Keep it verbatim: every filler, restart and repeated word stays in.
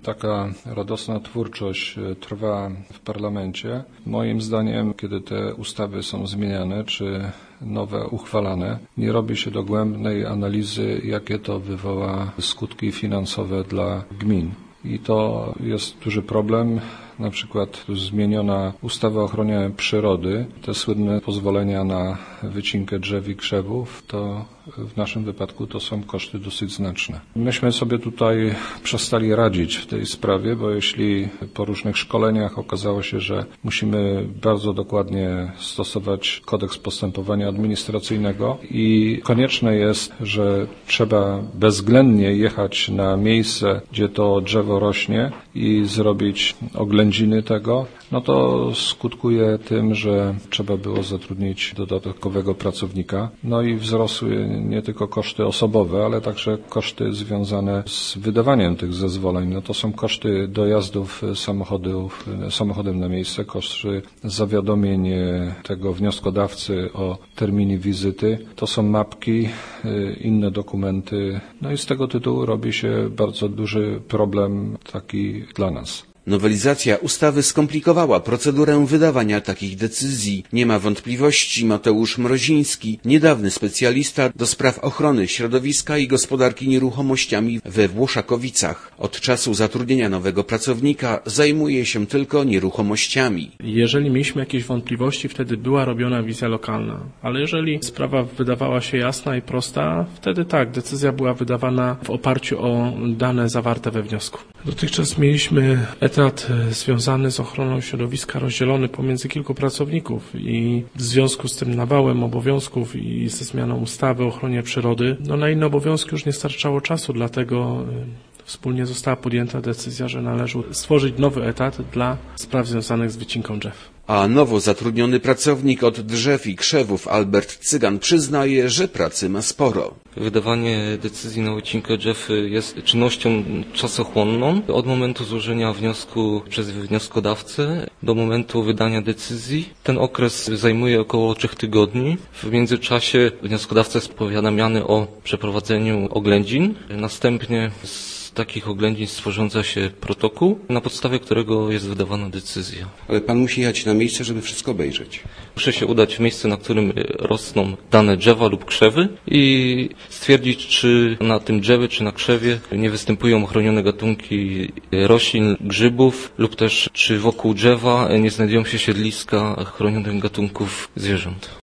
Taka radosna twórczość trwa w parlamencie. Moim zdaniem, kiedy te ustawy są zmieniane, czy nowe uchwalane, nie robi się dogłębnej analizy, jakie to wywoła skutki finansowe dla gmin. I to jest duży problem. Na przykład zmieniona ustawa o ochronie przyrody, te słynne pozwolenia na wycinkę drzew i krzewów, to w naszym wypadku to są koszty dosyć znaczne. Myśmy sobie tutaj przestali radzić w tej sprawie, bo jeśli po różnych szkoleniach okazało się, że musimy bardzo dokładnie stosować kodeks postępowania administracyjnego i konieczne jest, że trzeba bezwzględnie jechać na miejsce, gdzie to drzewo rośnie i zrobić oględziny tego, no to skutkuje tym, że trzeba było zatrudnić dodatkowego pracownika. No i wzrosły nie tylko koszty osobowe, ale także koszty związane z wydawaniem tych zezwoleń. No to są koszty dojazdów samochodów, samochodem na miejsce, koszty zawiadomień tego wnioskodawcy o terminie wizyty. To są mapki, inne dokumenty. No i z tego tytułu robi się bardzo duży problem taki dla nas. Nowelizacja ustawy skomplikowała procedurę wydawania takich decyzji. Nie ma wątpliwości, Mateusz Mroziński, niedawny specjalista do spraw ochrony środowiska i gospodarki nieruchomościami we Włoszakowicach. Od czasu zatrudnienia nowego pracownika zajmuje się tylko nieruchomościami. Jeżeli mieliśmy jakieś wątpliwości, wtedy była robiona wizja lokalna. Ale jeżeli sprawa wydawała się jasna i prosta, wtedy tak, decyzja była wydawana w oparciu o dane zawarte we wniosku. Dotychczas mieliśmy etat związany z ochroną środowiska rozdzielony pomiędzy kilku pracowników i w związku z tym nawałem obowiązków i ze zmianą ustawy o ochronie przyrody, no na inne obowiązki już nie starczało czasu, dlatego wspólnie została podjęta decyzja, że należy stworzyć nowy etat dla spraw związanych z wycinką drzew. A nowo zatrudniony pracownik od drzew i krzewów Albert Cygan przyznaje, że pracy ma sporo. Wydawanie decyzji na wycinkę drzew jest czynnością czasochłonną. Od momentu złożenia wniosku przez wnioskodawcę do momentu wydania decyzji ten okres zajmuje około trzech tygodni. W międzyczasie wnioskodawca jest powiadamiany o przeprowadzeniu oględzin. Następnie z takich oględzin sporządza się protokół, na podstawie którego jest wydawana decyzja. Ale pan musi jechać na miejsce, żeby wszystko obejrzeć. Muszę się udać w miejsce, na którym rosną dane drzewa lub krzewy i stwierdzić, czy na tym drzewie, czy na krzewie nie występują chronione gatunki roślin, grzybów lub też czy wokół drzewa nie znajdują się siedliska chronionych gatunków zwierząt.